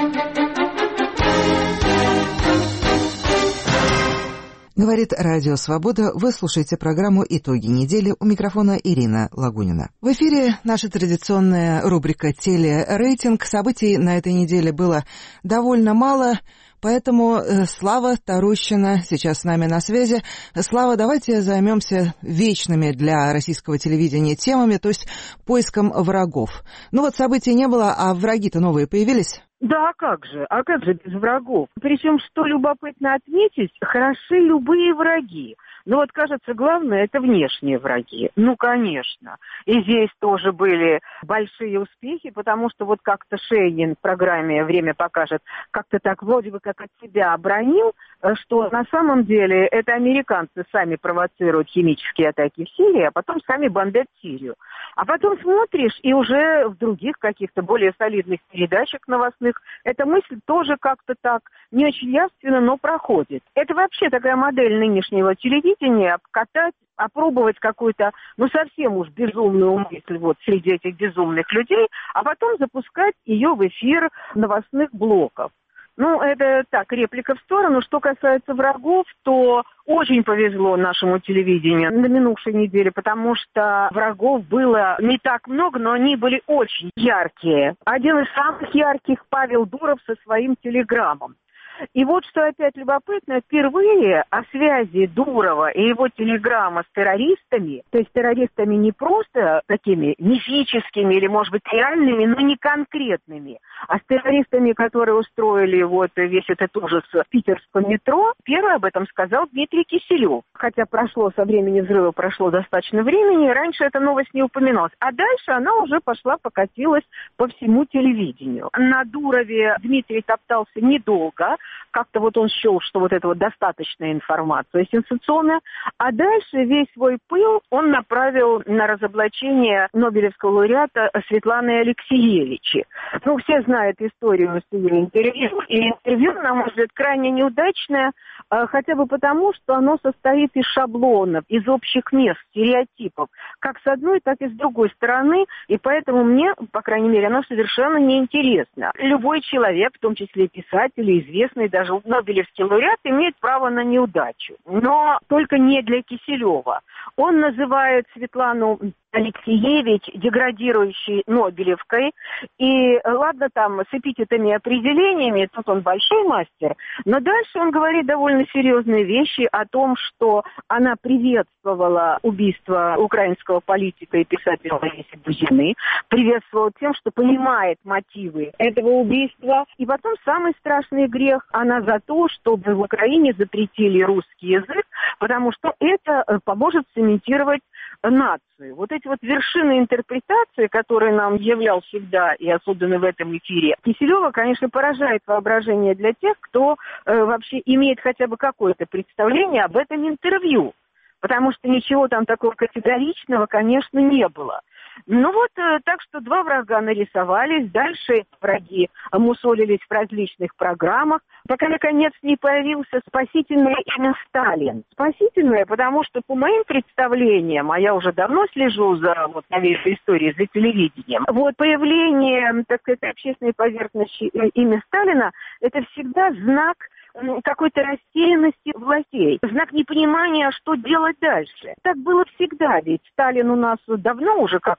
Говорит Радио Свобода. Вы слушаете программу «Итоги недели». У микрофона Ирина Лагунина. В эфире наша традиционная рубрика «Телерейтинг». Событий на этой неделе было довольно мало, поэтому Слава Тарущина сейчас с нами на связи. Слава, давайте займемся вечными для российского телевидения темами, то есть поиском врагов. Ну вот событий не было, а враги-то новые появились? Да, а как же? А как же без врагов? Причем, что любопытно отметить, хороши любые враги. Но вот, кажется, главное – это внешние враги. Ну, конечно. И здесь тоже были большие успехи, потому что вот как-то Шейнин в программе «Время покажет» как-то так вроде бы как от себя обронил, что на самом деле это американцы сами провоцируют химические атаки в Сирии, а потом сами бомбят Сирию. А потом смотришь, и уже в других каких-то более солидных передачах новостных эта мысль тоже как-то так не очень явственно, но проходит. Это вообще такая модель нынешнего телевидения, обкатать, опробовать какую-то, ну, совсем уж безумную мысль вот среди этих безумных людей, а потом запускать ее в эфир новостных блоков. Ну, это так, реплика в сторону. Что касается врагов, то очень повезло нашему телевидению на минувшей неделе, потому что врагов было не так много, но они были очень яркие. Один из самых ярких — Павел Дуров со своим телеграммом. И вот что опять любопытно, впервые о связи Дурова и его телеграмма с террористами, то есть террористами не просто такими мифическими или, может быть, реальными, но не конкретными, а с террористами, которые устроили вот весь этот ужас в питерском метро, первый об этом сказал Дмитрий Киселев. Хотя прошло со времени взрыва, прошло достаточно времени, раньше эта новость не упоминалась. А дальше она уже пошла, покатилась по всему телевидению. На Дурове Дмитрий топтался недолго, как-то вот он счел, что вот это вот достаточная информация сенсационная, а дальше весь свой пыл он направил на разоблачение Нобелевского лауреата Светланы Алексеевича. Ну, все знают историю с ее интервью, и интервью, на мой взгляд, крайне неудачное, хотя бы потому, что оно состоит из шаблонов, из общих мест, стереотипов, как с одной, так и с другой стороны, и поэтому мне, по крайней мере, оно совершенно неинтересно. Любой человек, в том числе писатель, известный, даже Нобелевский лауреат, имеет право на неудачу, но только не для Киселева. Он называет Светлану Алексеевич деградирующей Нобелевкой, и ладно там с эпитетами и определениями, тут он большой мастер, но дальше он говорит довольно серьезные вещи о том, что она приветствовала убийство украинского политика и писателя Ларисы Бузины, приветствовала тем, что понимает мотивы этого убийства, и потом самый страшный грех, она за то, чтобы в Украине запретили русский язык, потому что это поможет цементировать нацию. Вот эти вот вершины интерпретации, которые нам являл всегда, и особенно в этом эфире, Киселева, конечно, поражает воображение для тех, кто э, вообще имеет хотя бы какое-то представление об этом интервью. Потому что ничего там такого категоричного, конечно, не было. Ну вот, так что два врага нарисовались, дальше враги мусолились в различных программах, пока, наконец, не появился спасительное имя Сталин. Спасительное, потому что, по моим представлениям, а я уже давно слежу за вот, новейшей историей, за телевидением, вот появление, так сказать, общественной поверхности имя Сталина – это всегда знак какой-то растерянности властей, знак непонимания, что делать дальше. Так было всегда, ведь Сталин у нас давно уже как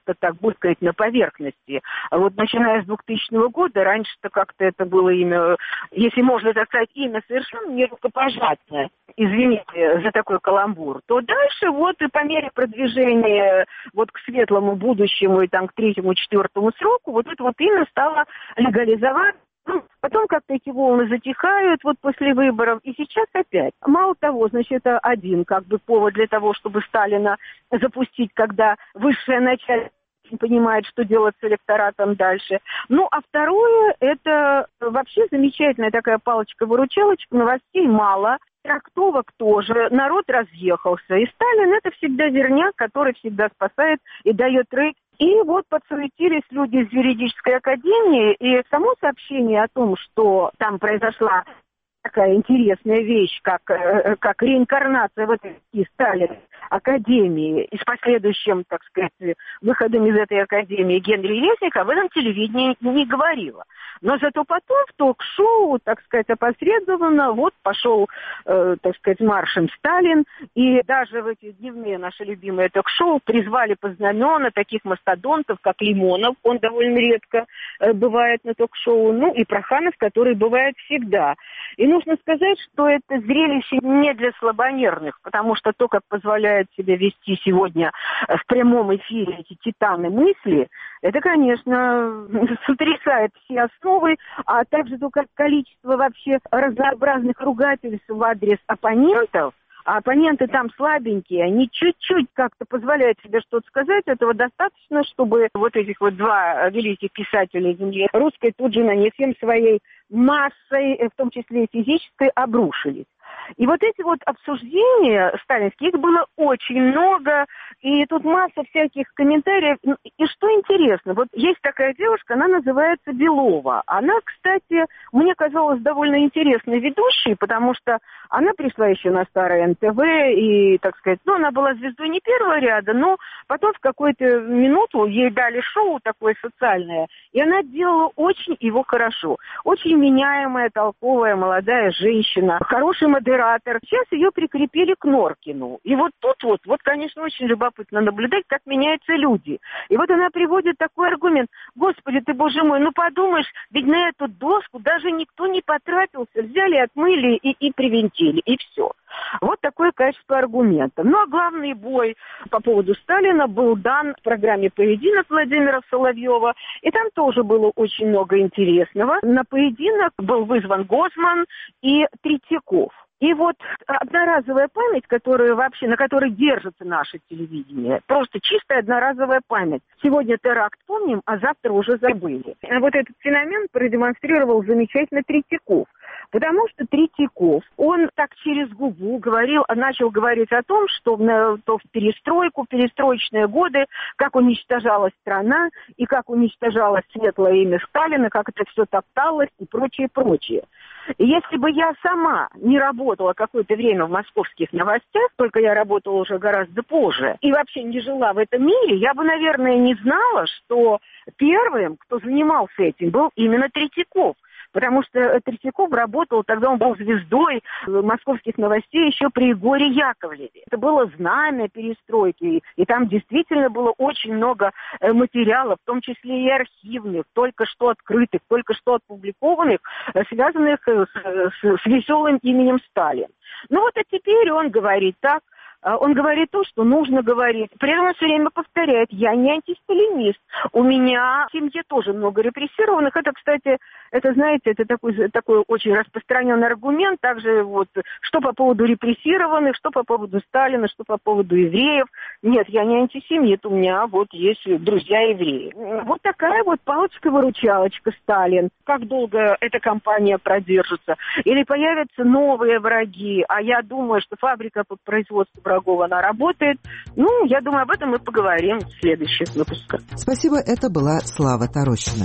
как-то так, будет сказать, на поверхности. А вот начиная с двухтысячного года, раньше-то как-то это было имя, если можно так сказать, имя совершенно нерукопожатное, извините за такой каламбур, то дальше вот и по мере продвижения вот к светлому будущему и там к третьему, четвертому сроку, вот это вот имя стало легализовать. Ну, потом как-то эти волны затихают вот после выборов, и сейчас опять. Мало того, значит, это один как бы повод для того, чтобы Сталина запустить, когда высшее начальство понимает, что делать с электоратом дальше. Ну, а второе, это вообще замечательная такая палочка-выручалочка, новостей мало, трактовок тоже, народ разъехался. И Сталин — это всегда верняк, который всегда спасает и дает рейд. И вот подсуетились люди из юридической академии, и само сообщение о том, что там произошла такая интересная вещь, как, как реинкарнация в этой Сталин академии и с последующим, так сказать, выходом из этой академии Генри Резника, об этом телевидение не говорило. Но зато потом в ток-шоу, так сказать, опосредованно, вот пошел, э, так сказать, маршем Сталин, и даже в эти дневные наши любимые ток-шоу призвали под знамена таких мастодонтов, как Лимонов, он довольно редко э, бывает на ток-шоу, ну и Проханов, который бывает всегда. И нужно сказать, что это зрелище не для слабонервных, потому что то, как позволяет себе вести сегодня в прямом эфире эти титаны мысли, это, конечно, сотрясает все основы, а также то, как количество вообще разнообразных ругательств в адрес оппонентов, а оппоненты там слабенькие, они чуть-чуть как-то позволяют себе что-то сказать, этого достаточно, чтобы вот этих вот два великих писателя земли русской тут же на них всем своей массой, в том числе и физической, обрушились. И вот эти вот обсуждения сталинские, их было очень много, и тут масса всяких комментариев. И что интересно, вот есть такая девушка, она называется Белова. Она, кстати, мне казалась довольно интересной ведущей, потому что она пришла еще на старое эн тэ вэ, и, так сказать, ну, она была звездой не первого ряда, но потом в какую-то минуту ей дали шоу такое социальное, и она делала очень его хорошо. Очень меняемая, толковая, молодая женщина, хороший модератор. Сейчас ее прикрепили к Норкину. И вот тут вот, вот, конечно, очень любопытно наблюдать, как меняются люди. И вот она приводит такой аргумент. Господи ты, боже мой, ну подумаешь, ведь на эту доску даже никто не потратился. Взяли, отмыли и, и привинтили, и все. Вот такое качество аргумента. Ну, а главный бой по поводу Сталина был дан в программе «Поединок» Владимира Соловьева. И там тоже было очень много интересного. На поединок был вызван Гозман и Третьяков. И вот одноразовая память, которая вообще, на которой держится наше телевидение, просто чистая одноразовая память. Сегодня теракт помним, а завтра уже забыли. Вот этот феномен продемонстрировал замечательно Третьяков. Потому что Третьяков, он так через губу говорил, начал говорить о том, что в, то в перестройку, перестроечные годы, как уничтожалась страна и как уничтожалось светлое имя Сталина, как это все топталось и прочее, прочее. И если бы я сама не работала какое-то время в московских новостях, только я работала уже гораздо позже, и вообще не жила в этом мире, я бы, наверное, не знала, что первым, кто занимался этим, был именно Третьяков. Потому что Третьяков работал, тогда он был звездой московских новостей еще при Егоре Яковлеве. Это было знамя перестройки, и там действительно было очень много материалов, в том числе и архивных, только что открытых, только что опубликованных, связанных с, с, с веселым именем Сталин. Ну вот, а теперь он говорит так. Он говорит то, что нужно говорить. При этом он все время повторяет: я не антисталинист. У меня в семье тоже много репрессированных. Это, кстати, это, знаете, это такой, такой очень распространенный аргумент. Также вот, что по поводу репрессированных, что по поводу Сталина, что по поводу евреев. Нет, я не антисемит, у меня вот есть друзья-евреи. Вот такая вот палочка-выручалочка Сталин. Как долго эта кампания продержится? Или появятся новые враги? А я думаю, что фабрика по производству врагов, она работает. Ну, я думаю, об этом мы поговорим в следующих выпусках. Спасибо, это была Слава Тарощина.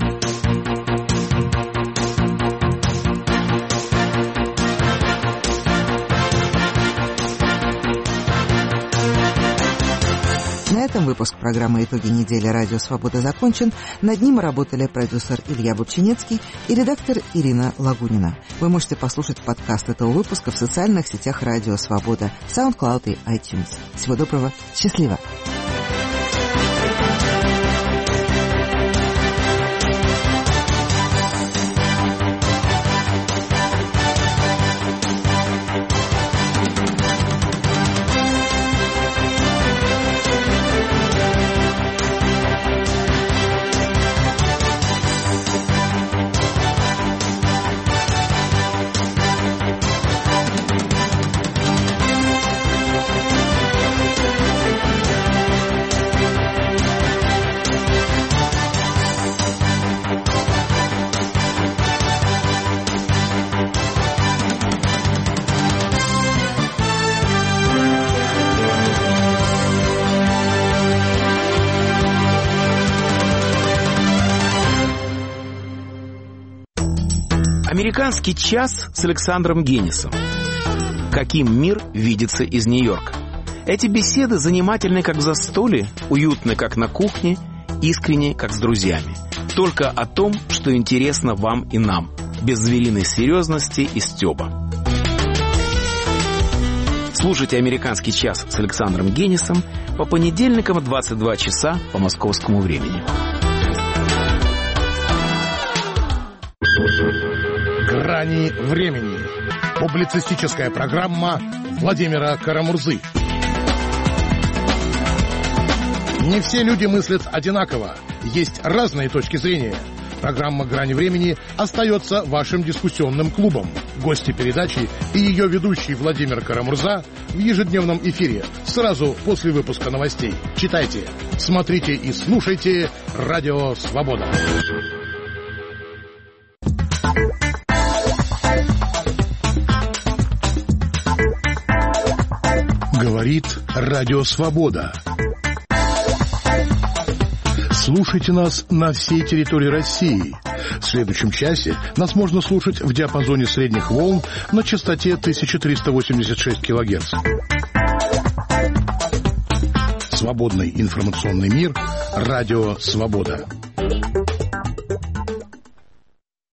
На этом выпуск программы «Итоги недели. Радио Свобода» закончен. Над ним работали продюсер Илья Бубчинецкий и редактор Ирина Лагунина. Вы можете послушать подкаст этого выпуска в социальных сетях Радио Свобода, SoundCloud и iTunes. Всего доброго. Счастливо. Американский час с Александром Генисом. Каким мир видится из Нью-Йорка? Эти беседы занимательны, как в застолье, уютны, как на кухне, искренне, как с друзьями. Только о том, что интересно вам и нам, без звериной серьезности и стёба. Слушайте «Американский час» с Александром Генисом по понедельникам в двадцать два часа по московскому времени. «Грани времени». Публицистическая программа Владимира Карамурзы. Не все люди мыслят одинаково. Есть разные точки зрения. Программа «Грани времени» остается вашим дискуссионным клубом. Гости передачи и ее ведущий Владимир Карамурза в ежедневном эфире сразу после выпуска новостей. Читайте, смотрите и слушайте «Радио Свобода». Говорит Радио Свобода. Слушайте нас на всей территории России. В следующем часе нас можно слушать в диапазоне средних волн на частоте тысяча триста восемьдесят шесть килогерц. Свободный информационный мир. Радио Свобода.